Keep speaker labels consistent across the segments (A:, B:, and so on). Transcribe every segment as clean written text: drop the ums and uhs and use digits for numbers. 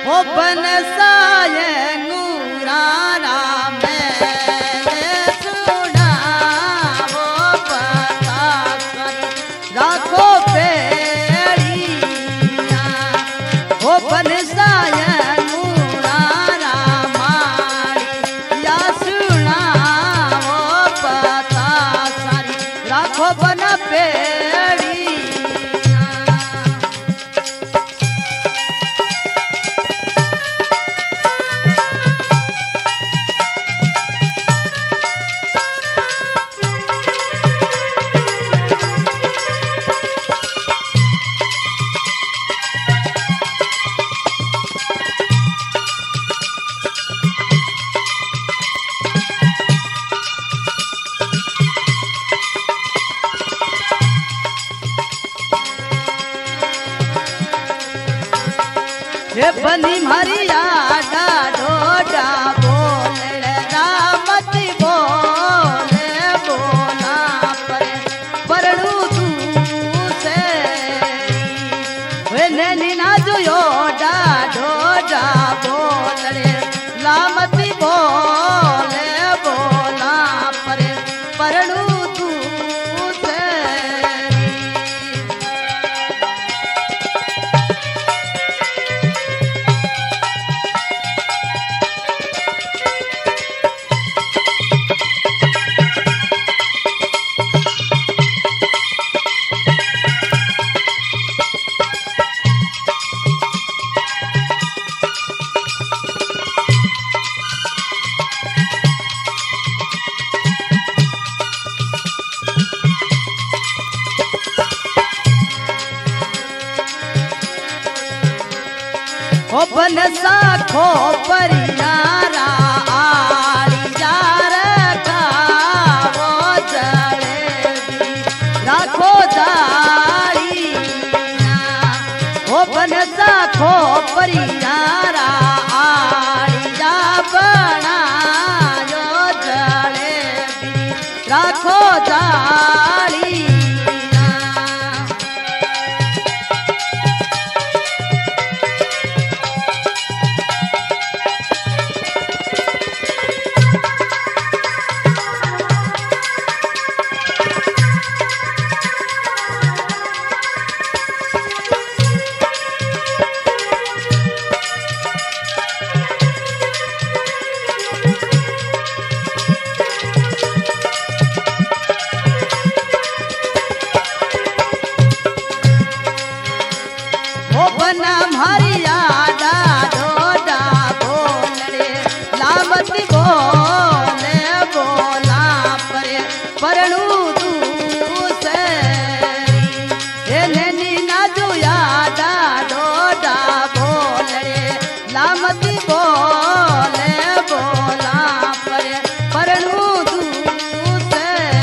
A: ओ बनसाये नूरारा मैंने सुना वो पता राखो पेड़िया ओ बनसाये नूरारा माड़ी या सुना वो पता राखो बन पेड़ी हे बनी मारिया डोडा बोले रामती बोले बोला परड़ू तू से वे नैनी ना जो डोडा बोले रामती बोले बोला परड़ू तू से ओ बनसा खो परियारा आली जार का वो जलेबी राखो जाली ओ बनसा खो परियारा आली जा बना जो जलेबी राखो जाली बना मारिया डोडा बोले लामती बोले बोला परड़ू तू से नैनी ना जुया डोडा बोले लामती बोले बोला परड़ू तू से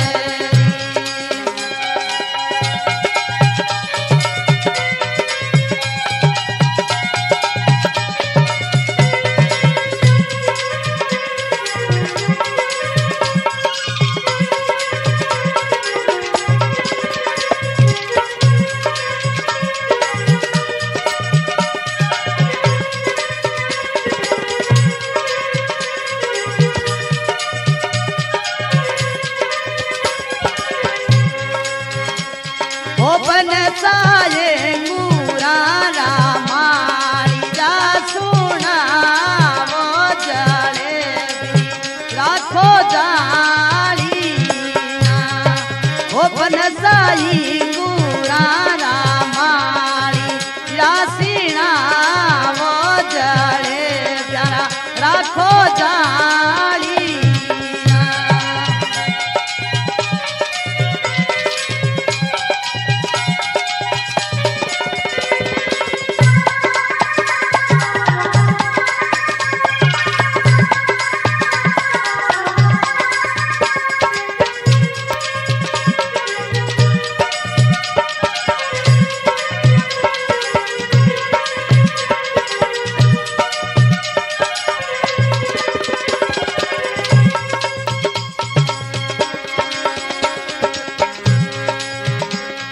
A: ओ बनसाये नूरारा माड़ी जा सुना वो जलेबी राखो जाली ओ बनसाई नूरारा माड़ी जा सीना वो जलेबी राखो जाली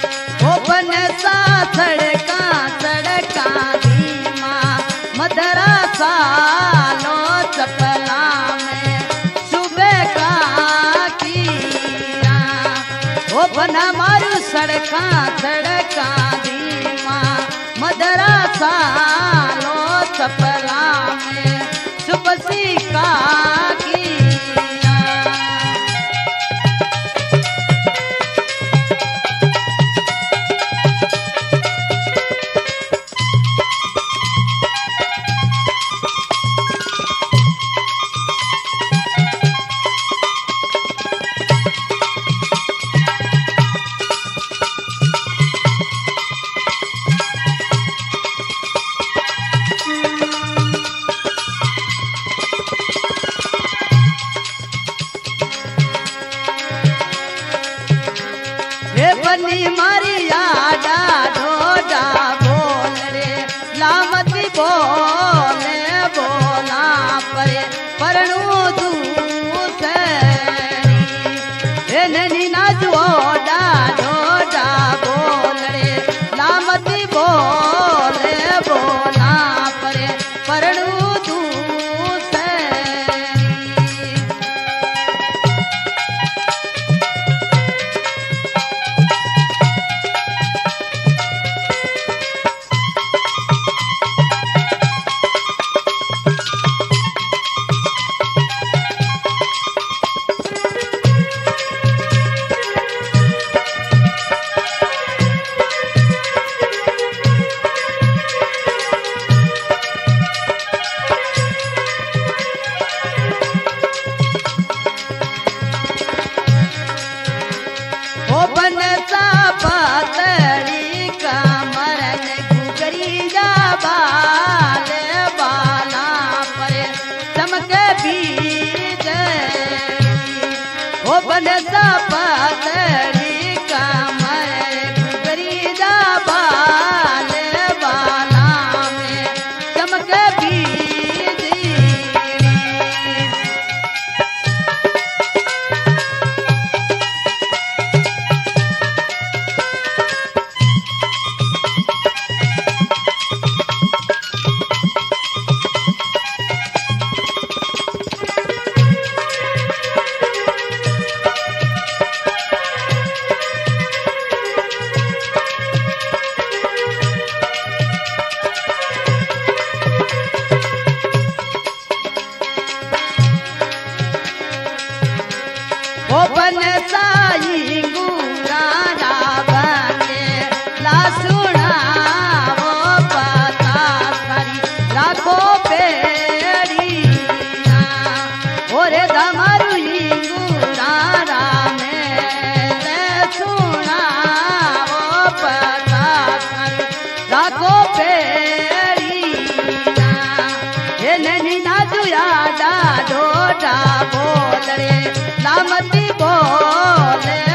A: सड़का सड़का धीमा मदरा सड़का धीमा मदरा सालो सपला में सुबसी का बनी मारी आडा ढोडा बोल रे लामती बोले बोला परे परणु दूसरी नैनी नाचोडा ढोडा बोल रे लामती बोले बोला परे परणु पातड़ी कमरन घुगरी जा बाले बाला परे चमके बीज ओ बनसा पातड़ी कमरन घुगरी जा बाले बाला में चमके बीज बन साई गुराना बने ला सुना वो पता करी राखो पेड़ी और धमारू गुराना में सुना वो पता करी राखो पेड़ी ये नैनी नाजुया डा ढोडा बोल रे लामती बोले